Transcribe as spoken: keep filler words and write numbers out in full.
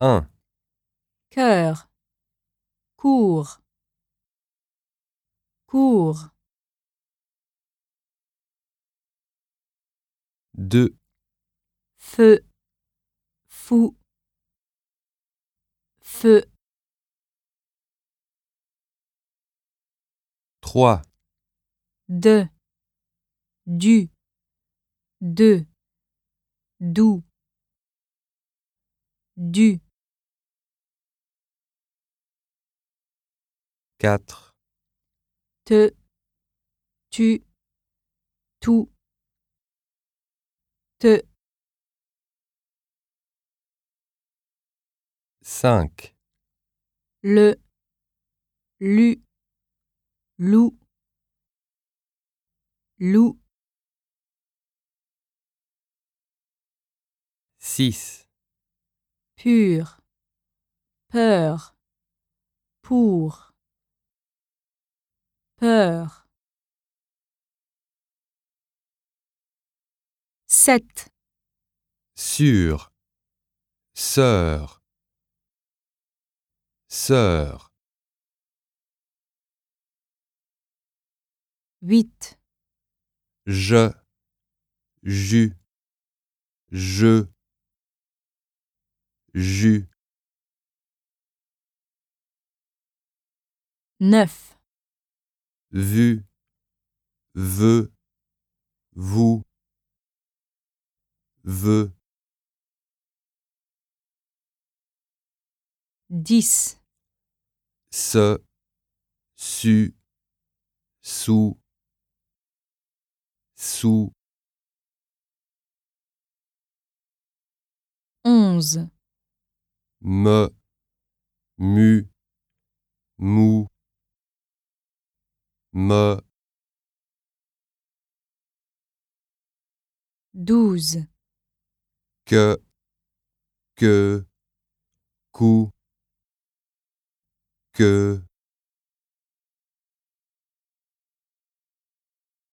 un, cœur, cours, cours. deux, Feu, fou, feu. trois, De, du, de, d'où, du. quatre, Te, tu, tout, te. cinq, Le, lu, loup, loup. six, Pur, peur, pour, peur. Sept, sur, sœur, sœur. huit, Je, jus, je, jus. neuf, Vu, veux, vous, veux. dix, Se, su, sous, sous. onze, Me, mu, mou, me. douze, Que, que, coup, que.